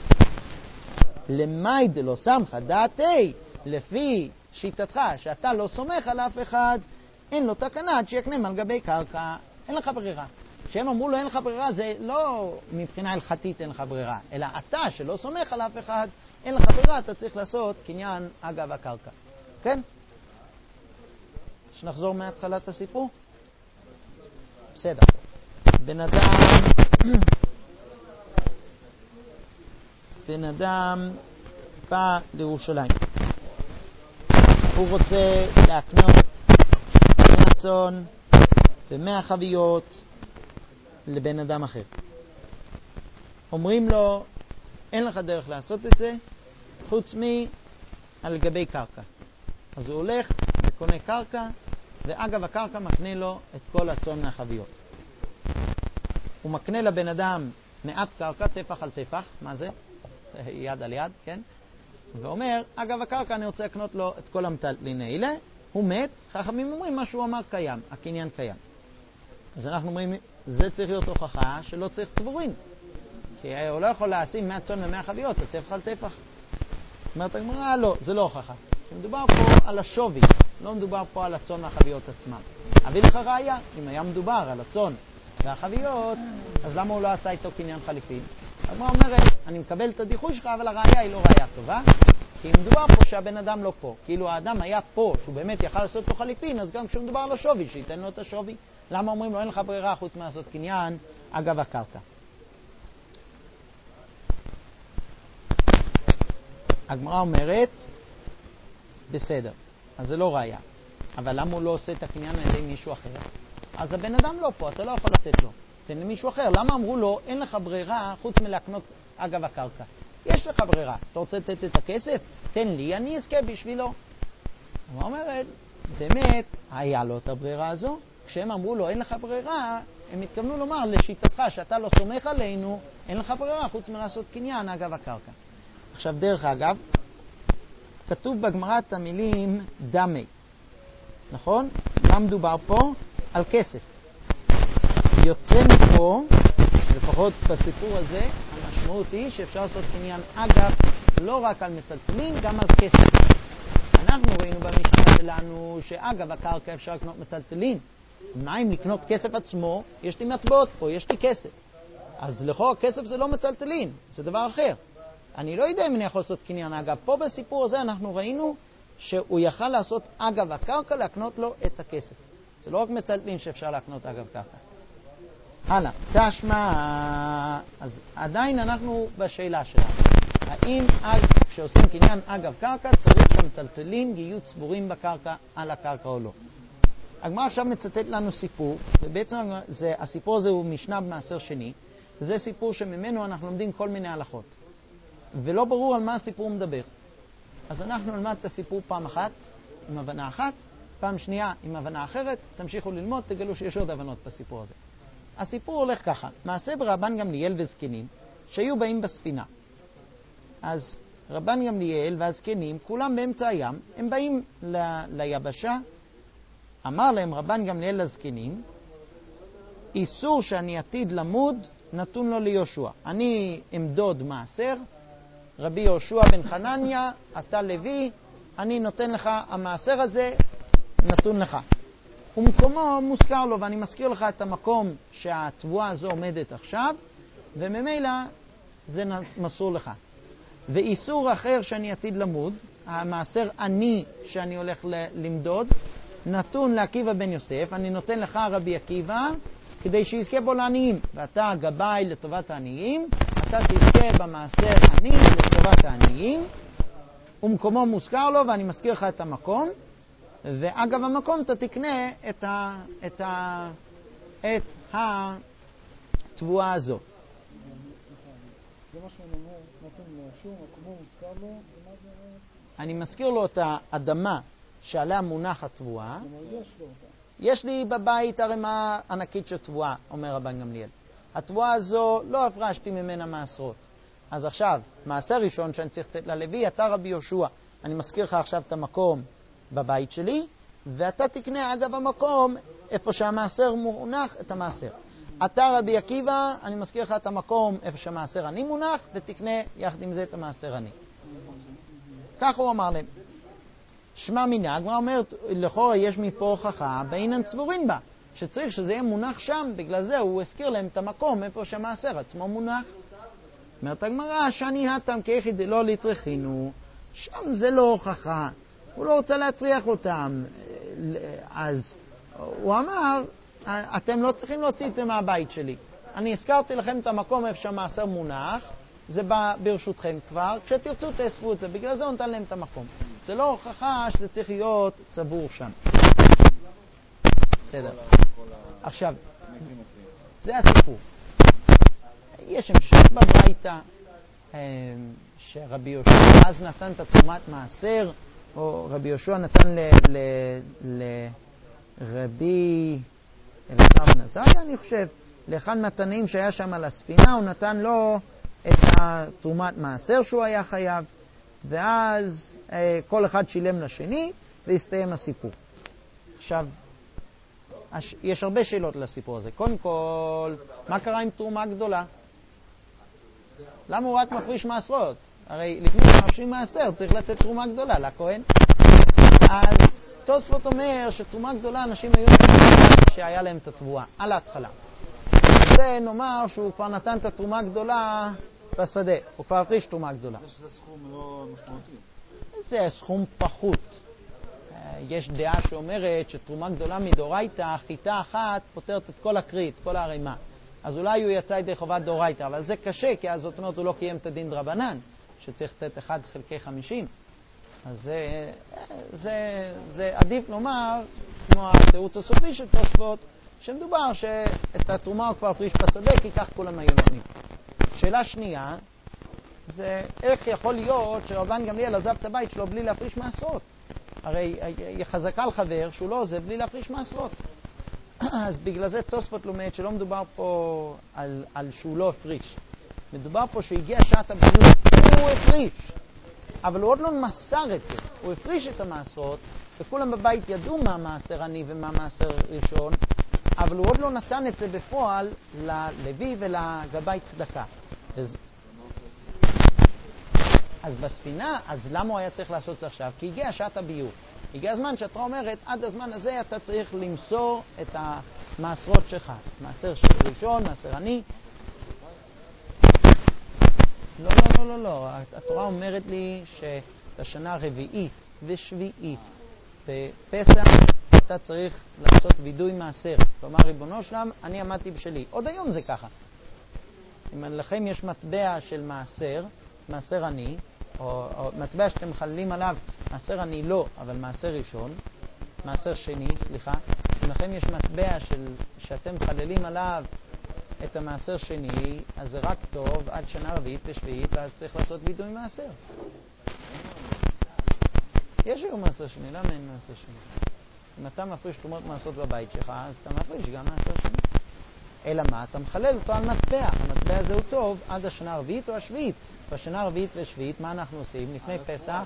למאי דלא סמכא דעתי, לפי שיטתך שאתה לא סומך על אף אחד, אין לו תקנה עד שיקנם על גבי קרקע, אין לך ברירה. כשהם אמרו לו אין לך ברירה, זה לא מבחינה הלכתית אין לך ברירה, אלא אתה שלא סומך על אף אחד, אין לך ברירה, אתה צריך לעשות קניין אגב הקרקע. כן? שנחזור מהתחלת הסיפור? בסדר. בן אדם בן אדם בא לירושלים. הוא רוצה להקנות מאה צאן ומאה חביות לבן אדם אחר. אומרים לו, אין לך דרך לעשות את זה, חוץ מעל גבי קרקע. אז הוא הולך וקונה קרקע, ואגב הקרקע מקנה לו את כל הצאן מהחביות. הוא מקנה לבן אדם מעט קרקע, טפח על טפח, מה זה? יד על יד, כן? ואומר, אגב הקרקע אני רוצה לקנות לו את כל המטלטלין האלה, הוא מת, חכמים אומרים מה שהוא אמר קיים, הקניין קיים. אז אנחנו אומרים, זה צריך להיות הוכחה שלא צריך צבורין. כי הוא לא יכול להשים מאה צאן ומאה חביות, טפח על טפח. אומרת הגמרא, לא, זה לא הוכחה. מדובר פה על השווי, לא מדובר פה על הצאן והחביות עצמם. אביא לך ראיה, אם היה מדובר על הצאן והחביות, אז למה הוא לא עשה איתו קניין חליפין? הגמרא אומרת, אני מקבל את הדיחוי שלך, אבל הראיה היא לא ראיה טובה, כי מדובר פה שהבן אדם לא פה. כאילו האדם היה פה, שהוא באמת יכל לעשות אותו חליפין, אז גם כשמדובר על השווי, שייתן לו את השווי. למה אומרים לו, אין לך ברירה חוץ מעשות קניין אגב הקרקע? הגמרא אומרת, בסדר, אז זה לא ראיה. אבל למה הוא לא עושה את הקניין על ידי מישהו אחר? אז הבן אדם לא פה, אתה לא יכול לתת לו. תן למישהו אחר. למה אמרו לו, אין לך ברירה חוץ מלהקנות אגב הקרקע? יש לך ברירה. אתה רוצה לתת את הכסף? תן לי, אני אזכה בשבילו. הוא אומרת, באמת, היה לו את הברירה הזו. כשהם אמרו לו, אין לך ברירה, הם התכוונו לומר, לשיטתך, שאתה לא סומך עלינו, אין לך ברירה חוץ מלעשות קניין אגב הקרקע. עכשיו, דרך אגב, כתוב בגמרא את המילים דמי. נכון? מה מדובר פה? על כסף. יוצא מפה, לפחות בסיפור הזה, המשמעות היא שאפשר לעשות קניין אגב, לא רק על מטלטלין, גם על כסף. אנחנו ראינו במשנה שלנו שאגב הקרקע אפשר לקנות מטלטלין. מה אם לקנות כסף עצמו? יש לי מטבעות פה, יש לי כסף. אז לכאורה כסף זה לא מטלטלין, זה דבר אחר. אני לא יודע אם אני יכול לעשות קניין אגב. פה בסיפור הזה אנחנו ראינו שהוא יכל לעשות אגב הקרקע להקנות לו את הכסף. זה לא רק מטלטלין שאפשר להקנות אגב קרקע. הלאה, תשמע, אז עדיין אנחנו בשאלה שלנו. האם כשעושים קניין אגב קרקע צריך שהמטלטלין יהיו צבורים בקרקע על הקרקע או לא? הגמרא עכשיו מצטט לנו סיפור, ובעצם זה, הסיפור הזה הוא משנה במעשר שני. זה סיפור שממנו אנחנו לומדים כל מיני הלכות. ולא ברור על מה הסיפור מדבר. אז אנחנו נלמד את הסיפור פעם אחת, עם הבנה אחת, פעם שנייה עם הבנה אחרת, תמשיכו ללמוד, תגלו שיש עוד הבנות בסיפור הזה. הסיפור הולך ככה, מעשה ברבן גמליאל וזקנים, שהיו באים בספינה. אז רבן גמליאל והזקנים, כולם באמצע הים, הם באים ל- ליבשה, אמר להם רבן גמליאל לזקנים, איסור שאני עתיד למוד, נתון לו ליהושע. אני אמדוד מעשר, רבי יהושע בן חנניה, אתה לוי, אני נותן לך, המעשר הזה נתון לך. ומקומו מוזכר לו, ואני מזכיר לך את המקום שהתבואה הזו עומדת עכשיו, וממילא זה מסור לך. ואיסור אחר שאני עתיד למוד, המעשר אני שאני הולך ל- למדוד, נתון לעקיבא בן יוסף, אני נותן לך רבי עקיבא, כדי שיזכה בו לעניים. ואתה גבאי לטובת העניים, אתה תזכה במעשר אני לטובת העניים, ומקומו מוזכר לו, ואני מזכיר לך את המקום, ואגב המקום אתה תקנה את ה את ה את התבואה הזו. זה מה שאני אומר, נתון ליהושע, מקומו מוזכר לו, ומה זה אומר? אני מזכיר לו את האדמה שעליה מונח התבואה. יש לו אותה. יש לי בבית ערימה ענקית של תבואה, אומר רבן גמליאל. התבואה הזו לא הפרשתי ממנה מעשרות. אז עכשיו, מעשר ראשון שאני צריך לתת ללוי, אתה רבי יהושע. אני מזכיר לך עכשיו את המקום בבית שלי, ואתה תקנה אגב המקום, איפה שהמעשר מונח, את המעשר. אתה רבי עקיבא, אני מזכיר לך את המקום איפה שהמעשר אני מונח, ותקנה יחד עם זה את המעשר אני. כך הוא אמר להם. שמע מנהג, הוא אומר, לכאורה יש מפה הוכחה, באינן סבורין בה, שצריך שזה יהיה מונח שם, בגלל זה הוא הזכיר להם את המקום איפה שהמעשר עצמו מונח. אומרת הגמרא, שאני התם כאיכי דלא ליטרחינו, שם זה לא הוכחה, הוא לא רוצה להטריח אותם. אז הוא אמר, אתם לא צריכים להוציא את זה מהבית שלי. אני הזכרתי לכם את המקום איפה שהמעשר מונח, זה בא ברשותכם כבר, כשתרצו תאספו את זה, בגלל זה הוא נתן להם את המקום. זה לא הוכחה שזה צריך להיות צבור שם. בסדר. עכשיו, זה הסיפור. יש המשך בברייתא, שרבי יהושע אז נתן את תרומת מעשר, או רבי יהושע נתן לרבי אלעזר בן עזריה, אני חושב, לאחד מהתנאים שהיה שם על הספינה, הוא נתן לו את התרומת מעשר שהוא היה חייב, ואז כל אחד שילם לשני, והסתיים הסיפור. עכשיו, יש הרבה שאלות לסיפור הזה. קודם כל, מה קרה עם תרומה גדולה? למה הוא רק מפריש מעשרות? הרי לפני שמפרישים מעשר צריך לתת תרומה גדולה לכהן. אז תוספות אומר שתרומה גדולה אנשים היו שהיה להם את התבואה על ההתחלה. זה נאמר שהוא כבר נתן את התרומה גדולה בשדה, הוא כבר הפריש תרומה גדולה. זה שזה סכום לא משמעותי. זה סכום פחות. יש דעה שאומרת שתרומה גדולה מדאורייתא, חיטה אחת פותרת את כל הקרית, כל הערימה. אז אולי הוא יצא ידי חובת דאורייתא, אבל זה קשה, כי אז זאת אומרת הוא לא קיים את הדין דרבנן, שצריך לתת אחד חלקי חמישים. אז זה, זה, זה עדיף לומר, כמו התירוץ הסופי של תוספות, שמדובר שאת התרומה הוא כבר הפריש בשדה, כי כך כולם היו נותנים. שאלה שנייה, זה איך יכול להיות שרבן גמליאל עזב את הבית שלו בלי להפריש מעשרות? הרי חזקה על חבר שהוא לא עוזב בלי להפריש מעשרות. אז בגלל זה תוספות לומד שלא מדובר פה על, על שהוא לא הפריש. מדובר פה שהגיע שעת הביור, הוא הפריש, אבל הוא עוד לא מסר את זה. הוא הפריש את המעשרות, וכולם בבית ידעו מה מעשר עני ומה מעשר ראשון, אבל הוא עוד לא נתן את זה בפועל ללוי ולגבאי צדקה. אז, אז בספינה, אז למה הוא היה צריך לעשות את זה עכשיו? כי הגיע שעת הביור. הגיע הזמן שהתורה אומרת, עד הזמן הזה אתה צריך למסור את המעשרות שלך. מעשר ראשון, מעשר עני. לא, לא, לא, לא, לא. התורה אומרת לי שבשנה רביעית ושביעית בפסח אתה צריך לעשות וידוי מעשר. כלומר, ריבונו שלם, אני עמדתי בשלי. עוד היום זה ככה. אם לכם יש מטבע של מעשר, מעשר עני, או, או מטבע שאתם מחללים עליו, מעשר עני לא, אבל מעשר ראשון, מעשר שני, סליחה, אם לכם יש מטבע של, שאתם מחללים עליו את המעשר שני, אז זה רק טוב עד שנה רביעית ושביעית, ואז צריך לעשות וידוי מעשר. יש היום מעשר שני, למה אין מעשר שני? אם אתה מפריש תרומות מעשרות בבית שלך, אז אתה מפריש גם מעשר שני. אלא מה? אתה מחלל אותו על מטבע. המטבע הזה הוא טוב עד השנה הרביעית או השביעית. בשנה הרביעית ושביעית, מה אנחנו עושים? לפני פסח,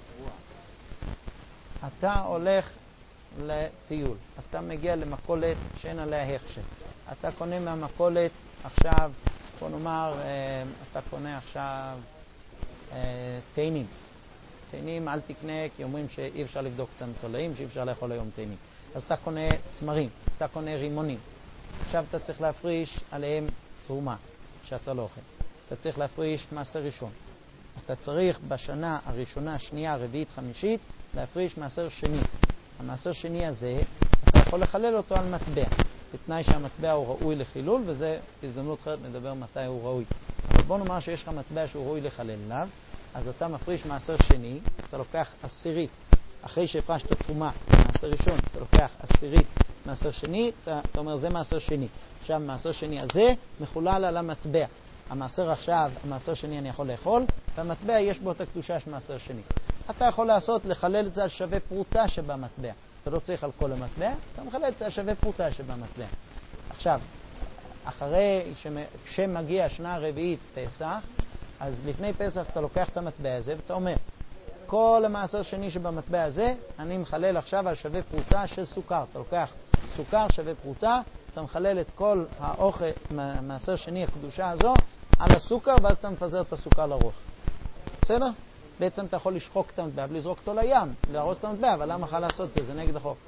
אתה הולך לטיול. אתה מגיע למכולת שאין עליה הכשר. אתה קונה מהמכולת עכשיו, בוא נאמר, אתה קונה עכשיו תאנים. תאנים אל תקנה, כי אומרים שאי אפשר לבדוק את המתולעים, שאי אפשר לאכול היום תאנים. אז אתה קונה תמרים, אתה קונה רימונים. עכשיו אתה צריך להפריש עליהם תרומה, שאתה לא אוכל. אתה צריך להפריש מעשר ראשון. אתה צריך בשנה הראשונה, שנייה, רביעית, חמישית, להפריש מעשר שני. המעשר שני הזה, אתה יכול לחלל אותו על מטבע. בתנאי שהמטבע הוא ראוי לחילול, וזה בהזדמנות אחרת נדבר מתי הוא ראוי. אבל בוא נאמר שיש לך מטבע שהוא ראוי לחלל עליו, אז אתה מפריש מעשר שני, אתה לוקח עשירית, אחרי שהפרשת תרומה, מעשר ראשון, אתה לוקח עשירית, מעשר שני, אתה, אתה אומר זה מעשר שני. עכשיו מעשר שני הזה מחולל על המטבע. המעשר עכשיו, המעשר שני אני יכול לאכול, והמטבע יש בו את הקדושה של מעשר שני. אתה יכול לעשות, לחלל את זה על שווה פרוטה שבמטבע. אתה לא צריך על כל המטבע, אתה מחלל את זה על שווה פרוטה שבמטבע. עכשיו, אחרי שמגיע שנה רביעית פסח, אז לפני פסח אתה לוקח את המטבע הזה ואתה אומר, כל המעשר שני שבמטבע הזה, אני מחלל עכשיו על שווה פרוטה של סוכר. אתה לוקח סוכר שווה פרוטה, אתה מחלל את כל האוכל, מעשר שני הקדושה הזו, על הסוכר, ואז אתה מפזר את הסוכר לראש. בסדר? בעצם אתה יכול לשחוק את המטבע ולזרוק אותו לים, להרוס את המטבע, אבל למה לך לעשות את זה? זה נגד החוק.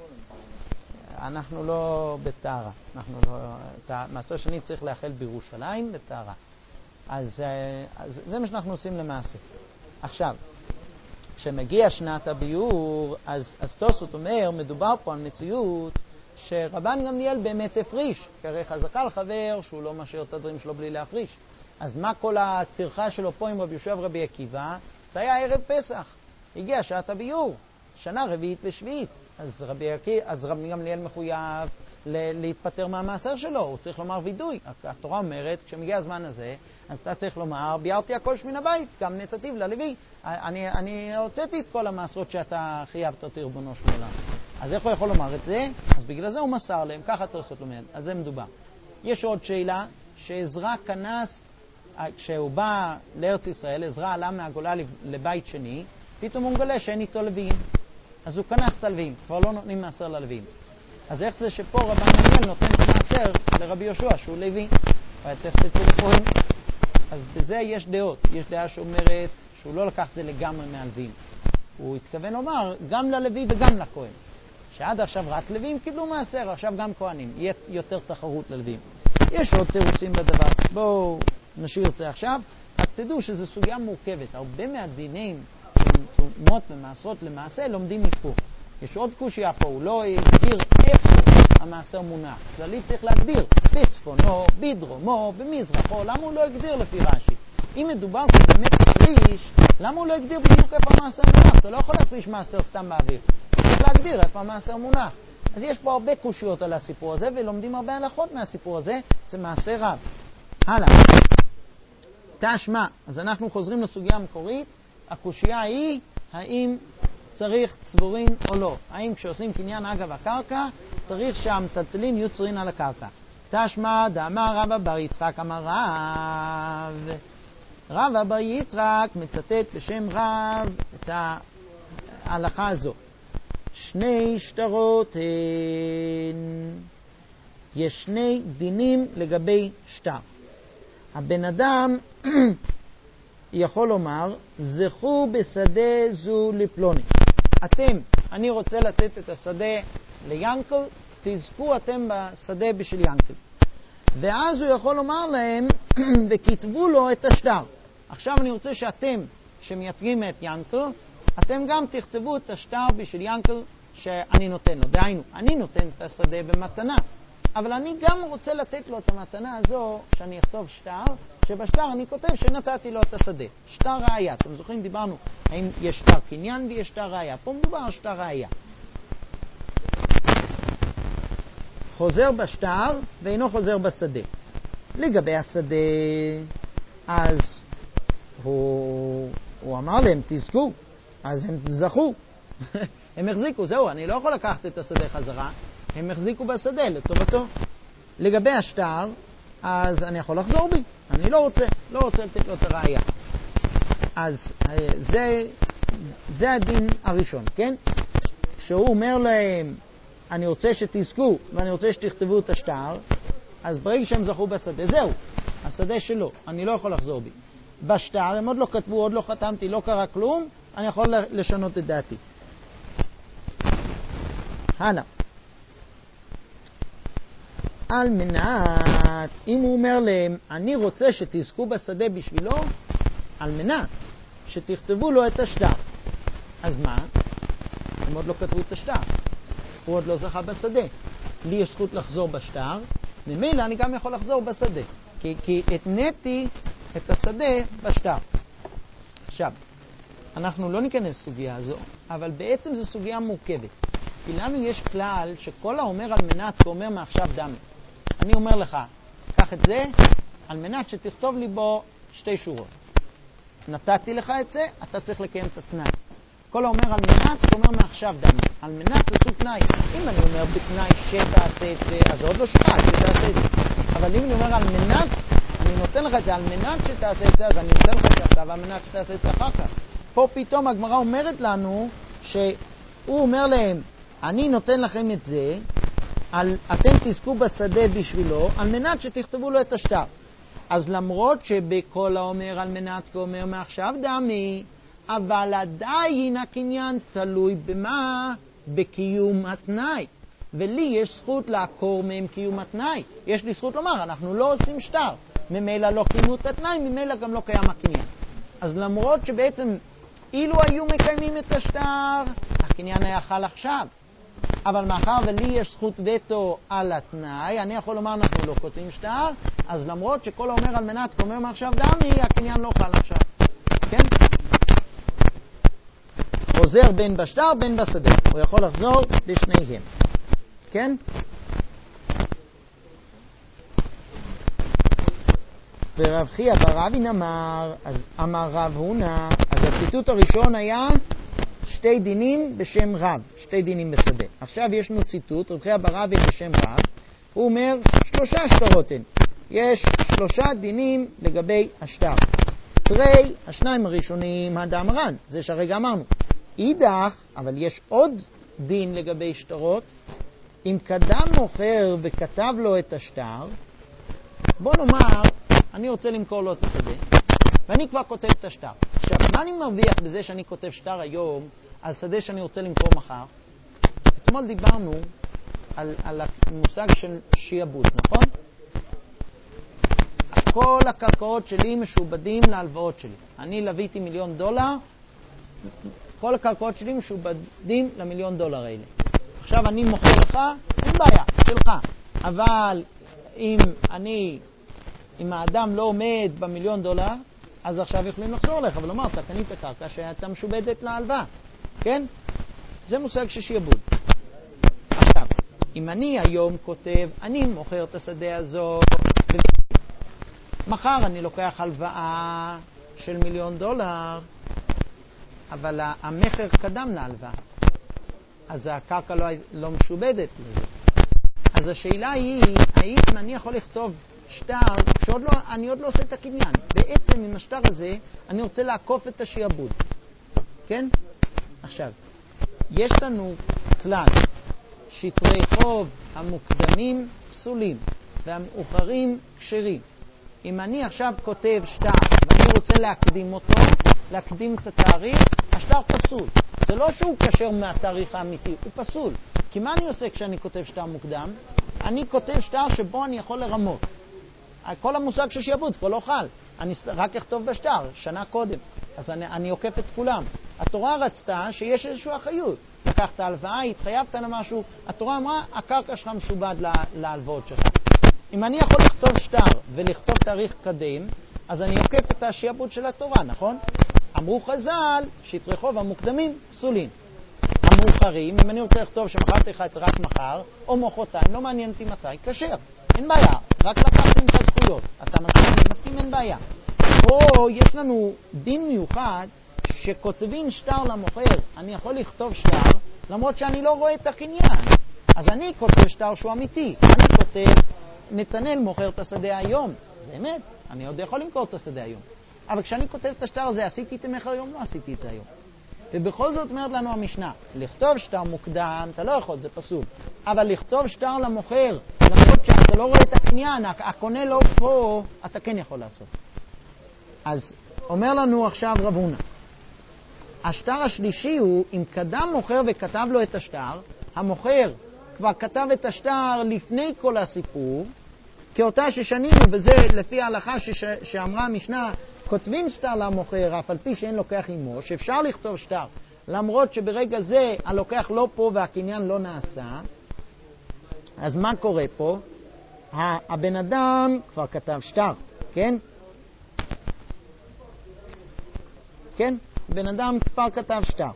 אנחנו לא בטהרה. אנחנו לא... את המעשר שני צריך לאכל בירושלים בטהרה. אז, אז זה מה שאנחנו עושים למעשה. עכשיו, כשמגיע שנת הביור, אז, אז תוספות אומר, מדובר פה על מציאות שרבן גמליאל באמת הפריש, כי הרי חזקה על חבר שהוא לא משאיר את הדברים שלו בלי להפריש. אז מה כל הטרחה שלו פה עם רבי יהושע ורבי עקיבא? זה היה ערב פסח, הגיע שעת הביור, שנה רביעית ושביעית. אז רבי, אז רבי גמליאל מחויב להתפטר מהמעשר שלו, הוא צריך לומר וידוי. התורה אומרת, כשמגיע הזמן הזה, אז אתה צריך לומר, ביארתי הכל שמן הבית, גם נתתיו ללוי. אני, אני הוצאתי את כל המעשרות שאתה חייבת אותי, ריבונו של עולם. אז איך הוא יכול לומר את זה? אז בגלל זה הוא מסר להם, ככה תוספות לומד, על זה מדובר. יש עוד שאלה, שעזרא כנס, כשהוא בא לארץ ישראל, עזרא עלה מהגולה לבית שני, פתאום הוא מגלה שאין איתו לוויים. אז הוא כנס את הלוויים, כבר לא נותנים מעשר ללוויים. אז איך זה שפה רבן גמליאל נותן את המעשר לרבי יהושע שהוא לוי? הוא היה צריך לתת לכהן. אז בזה יש דעות. יש דעה שאומרת שהוא לא לקח את זה לגמרי מהלוויים. הוא התכוון לומר גם ללוי וגם לכהן. שעד עכשיו רק לוויים קיבלו מעשר, עכשיו גם כהנים. יהיה יותר תחרות ללוויים. יש עוד תירוצים בדבר. בואו נשאיר את זה עכשיו. רק תדעו שזו סוגיה מורכבת. הרבה מהדינים תרומות ומעשרות למעשה לומדים מפה. יש עוד קושיה פה, הוא לא הגדיר איפה המעשר מונח. כללי צריך להגדיר בצפונו, בדרומו, במזרחו. למה הוא לא הגדיר לפי רש"י? אם מדובר שבאמת הפריש, למה הוא לא הגדיר בדיוק איפה המעשר מונח? אתה לא יכול להפריש מעשר סתם באוויר. צריך להגדיר איפה המעשר מונח. אז יש פה הרבה קושיות על הסיפור הזה, ולומדים הרבה הלכות מהסיפור הזה. זה מעשר רב. הלאה. תשמע, אז אנחנו חוזרים לסוגיה המקורית. הקושיה היא, האם צריך צבורין או לא? האם כשעושים קניין אגב הקרקע, צריך שהמטלטלין יהיו צבורין על הקרקע? תשמע, דאמר רבא בר יצחק אמר רב. רבא בר יצחק מצטט בשם רב את ההלכה הזו. שני שטרות הן. יש שני דינים לגבי שטר. הבן אדם יכול לומר, זכו בשדה זו לפלוני. אתם, אני רוצה לתת את השדה לינקל, תזכו אתם בשדה בשביל ינקל. ואז הוא יכול לומר להם, וכתבו לו את השטר. עכשיו אני רוצה שאתם, שמייצגים את ינקל, אתם גם תכתבו את השטר בשביל ינקל שאני נותן לו. דהיינו, אני נותן את השדה במתנה. אבל אני גם רוצה לתת לו את המתנה הזו, שאני אכתוב שטר, שבשטר אני כותב שנתתי לו את השדה. שטר ראיה. אתם זוכרים, דיברנו, האם יש שטר קניין ויש שטר ראיה. פה מדובר על שטר ראיה. חוזר בשטר ואינו חוזר בשדה. לגבי השדה, אז הוא, הוא אמר להם, תזכו. אז הם זכו. הם החזיקו, זהו, אני לא יכול לקחת את השדה חזרה. הם החזיקו בשדה לטובתו. לגבי השטר, אז אני יכול לחזור בי. אני לא רוצה, לא רוצה לתת לו את הראייה. אז זה, זה הדין הראשון, כן? כשהוא אומר להם, אני רוצה שתזכו ואני רוצה שתכתבו את השטר, אז ברגע שהם זכו בשדה, זהו, השדה שלו, אני לא יכול לחזור בי. בשטר, הם עוד לא כתבו, עוד לא חתמתי, לא קרה כלום, אני יכול לשנות את דעתי. הלאה. על מנת, אם הוא אומר להם, אני רוצה שתזכו בשדה בשבילו, על מנת שתכתבו לו את השטר. אז מה? הם עוד לא כתבו את השטר. הוא עוד לא זכה בשדה. לי יש זכות לחזור בשטר, ממילא אני גם יכול לחזור בשדה. כי, כי התניתי את השדה בשטר. עכשיו, אנחנו לא ניכנס לסוגיה הזו, אבל בעצם זו סוגיה מורכבת. כי לנו יש כלל שכל האומר על מנת ואומר מעכשיו דמי. אני אומר לך, קח את זה, על מנת שתכתוב לי בו שתי שורות. נתתי לך את זה, אתה צריך לקיים את התנאי. כל האומר על מנת, אומר מעכשיו דמי. על מנת זה סוג תנאי. אם אני אומר בתנאי שתעשה את זה, אז עוד לא שפט שתעשה את זה. אבל אם אני אומר על מנת, אני נותן לך את זה על מנת שתעשה את זה, אז אני נותן לך שעכשיו על מנת שתעשה את זה אחר כך. פה פתאום הגמרא אומרת לנו שהוא אומר להם, אני נותן לכם את זה, על, אתם תזכו בשדה בשבילו, על מנת שתכתבו לו את השטר. אז למרות שבכל האומר על מנת כאומר מעכשיו דמי, אבל עדיין הקניין תלוי במה? בקיום התנאי. ולי יש זכות לעקור מהם קיום התנאי. יש לי זכות לומר, אנחנו לא עושים שטר. ממילא לא קיימו את התנאי, ממילא גם לא קיים הקניין. אז למרות שבעצם אילו היו מקיימים את השטר, הקניין היה חל עכשיו. אבל מאחר ולי יש זכות וטו על התנאי, אני יכול לומר אנחנו לא כותבים שטר, אז למרות שכל האומר על מנת כאומר מעכשיו דמי, הקניין לא חל עכשיו. כן? חוזר בין בשטר בין בשדה. הוא יכול לחזור בשניהם. כן? ורב חייא בר אבין אמר, אז אמר רב הונא, אז הציטוט הראשון היה שתי דינים בשם רב, שתי דינים בשדה. עכשיו יש לנו ציטוט, רב חייא בר אבין בשם רב, הוא אומר שלושה שטרות הן. יש שלושה דינים לגבי השטר. תרי, השניים הראשונים הדאמרן, זה שהרגע אמרנו. אידך, אבל יש עוד דין לגבי שטרות, אם קדם מוכר וכתב לו את השטר, בוא נאמר, אני רוצה למכור לו את השדה, ואני כבר כותב את השטר. עכשיו, מה אני מרוויח בזה שאני כותב שטר היום על שדה שאני רוצה למכור מחר? אתמול דיברנו על, על המושג של שיעבוד, נכון? כל הקרקעות שלי משובדים להלוואות שלי. אני לוויתי מיליון דולר, כל הקרקעות שלי משובדים למיליון דולר האלה. עכשיו אני מוכר לך, אין בעיה, שלך. אבל אם אני, אם האדם לא עומד במיליון דולר, אז עכשיו יכולים לחזור לך ולומר, אתה קנית קרקע שאתה משובדת להלוואה. כן? זה מושג של שיעבוד. עכשיו, אם אני היום כותב, אני מוכר את השדה הזו, מחר אני לוקח הלוואה של מיליון דולר, אבל המחר קדם להלוואה. אז הקרקע לא, לא משובדת לזה. אז השאלה היא, האם אני יכול לכתוב שטר שעוד לא, אני עוד לא עושה את הקניין. בעצם עם השטר הזה אני רוצה לעקוף את השיעבוד. כן? עכשיו, יש לנו כלל, שטרי חוב המוקדמים פסולים והמאוחרים כשרים. אם אני עכשיו כותב שטר ואני רוצה להקדים אותו, להקדים את התאריך, השטר פסול. זה לא שהוא קשר מהתאריך האמיתי, הוא פסול. כי מה אני עושה כשאני כותב שטר מוקדם? אני כותב שטר שבו אני יכול לרמות. כל המושג של שיעבוד כבר לא חל. אני רק אכתוב בשטר, שנה קודם. אז אני, אני עוקף את כולם. התורה רצתה שיש איזושהי אחריות. לקחת הלוואה, התחייבת למשהו, התורה אמרה, הקרקע שלך משובד להלוואות שלך. אם אני יכול לכתוב שטר ולכתוב תאריך קדם, אז אני עוקף את השיעבוד של התורה, נכון? אמרו חז"ל, שטרי חוב המוקדמים פסולים. המאוחרים, אם אני רוצה לכתוב שמחרתי לך את זה רק מחר, או מוחרתיים, לא מעניין אותי מתי, כשר. אין בעיה, רק לקחתי ממך זכויות. אתה מסכים? מסכים, אין בעיה. פה יש לנו דין מיוחד שכותבים שטר למוכר. אני יכול לכתוב שטר למרות שאני לא רואה את הקניין. אז אני כותב שטר שהוא אמיתי. אני כותב, נתנאל מוכר את השדה היום. זה אמת, אני עוד יכול למכור את השדה היום. אבל כשאני כותב את השטר הזה, עשיתי את המחר היום? לא עשיתי את זה היום. ובכל זאת אומרת לנו המשנה, לכתוב שטר מוקדם, אתה לא יכול, זה פסול. אבל לכתוב שטר למוכר, למרות שאתה לא רואה את הקניין, הקונה לא פה, אתה כן יכול לעשות. אז אומר לנו עכשיו רב הונא, השטר השלישי הוא, אם קדם מוכר וכתב לו את השטר, המוכר כבר כתב את השטר לפני כל הסיפור, כאותה ששנינו, וזה לפי ההלכה שש, שאמרה המשנה, כותבים שטר למוכר, אף על פי שאין לוקח עמו, שאפשר לכתוב שטר, למרות שברגע זה הלוקח לא פה והקניין לא נעשה. אז מה קורה פה? הבן אדם כבר כתב שטר, כן? כן? בן אדם כבר כתב שטר.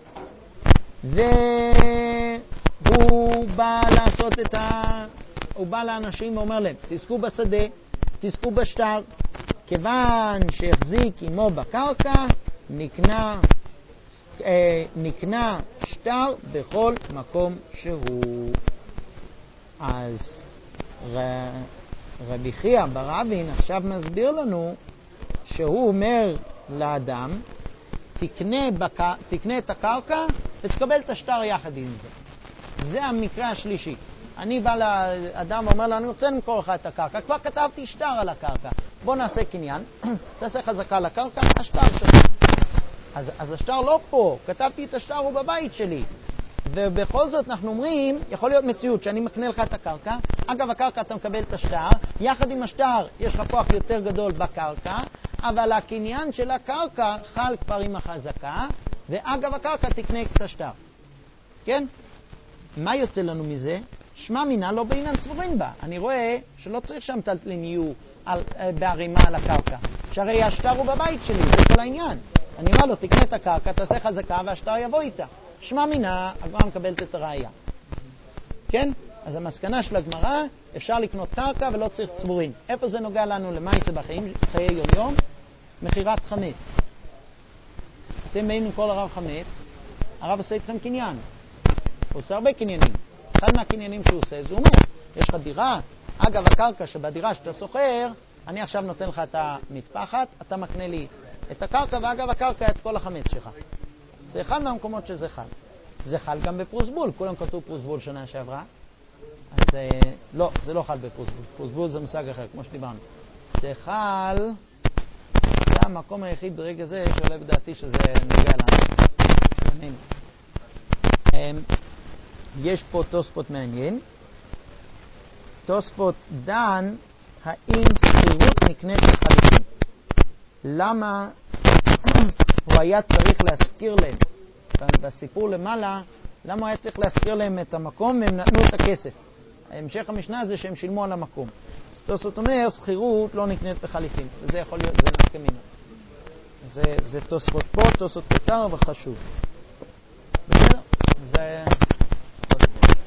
והוא בא לעשות את ה... הוא בא לאנשים ואומר להם, תזכו בשדה, תזכו בשטר, כיוון שהחזיק עמו בקרקע, נקנה, אה, נקנה שטר בכל מקום שהוא. אז ר, רבי חייא בר אבין עכשיו מסביר לנו שהוא אומר לאדם, תקנה, בק... תקנה את הקרקע ותקבל את השטר יחד עם זה. זה המקרה השלישי. אני בא לאדם ואומר לו, אני רוצה למכור לך את הקרקע, כבר כתבתי שטר על הקרקע, בוא נעשה קניין, תעשה חזקה על הקרקע, השטר שלך. אז, אז השטר לא פה, כתבתי את השטר הוא בבית שלי. ובכל זאת אנחנו אומרים, יכול להיות מציאות שאני מקנה לך את הקרקע, אגב הקרקע אתה מקבל את השטר, יחד עם השטר יש לך כוח יותר גדול בקרקע, אבל הקניין של הקרקע חל כבר עם החזקה, ואגב הקרקע תקנה את השטר. כן? מה יוצא לנו מזה? שמה מינה לא בעינן צבורין בה. אני רואה שלא צריך שם טלטלין יהיו על, בערימה על הקרקע. שהרי השטר הוא בבית שלי, זה כל העניין. אני אומר לו, תקנה את הקרקע, תעשה חזקה והשטר יבוא איתה. שמה מינה, הגמרא מקבלת את הראייה. כן? אז המסקנה של הגמרא, אפשר לקנות קרקע ולא צריך צבורין. איפה זה נוגע לנו למעשה בחיים, חיי יום יום? מחירת חמץ. אתם באים למכור לרב חמץ, הרב עושה איתכם קניין. הוא עושה הרבה קניינים. אחד מהקניינים שהוא עושה, זה אומר, יש לך דירה, אגב הקרקע שבדירה שאתה סוחר, אני עכשיו נותן לך את המטפחת, אתה מקנה לי את הקרקע, ואגב הקרקע את כל החמץ שלך. זה אחד מהמקומות שזה חל. זה חל גם בפרוסבול, כולם כתוב פרוסבול שנה שעברה. אז לא, זה לא חל בפרוסבול. פרוסבול זה מושג אחר, כמו שדיברנו. זה חל, זה המקום היחיד ברגע זה שעולה בדעתי שזה נוגע לנו. יש פה תוספות מעניין. תוספות דן, האם סחירות נקנית בחליפין? למה הוא היה צריך להזכיר להם? בסיפור למעלה, למה הוא היה צריך להזכיר להם את המקום והם נתנו את הכסף? המשך המשנה זה שהם שילמו על המקום. תוספות אומר, סחירות לא נקנית בחליפין. וזה יכול להיות, זה נקמינה. זה, זה תוספות פה, תוספות קצר וחשוב. בסדר? זה...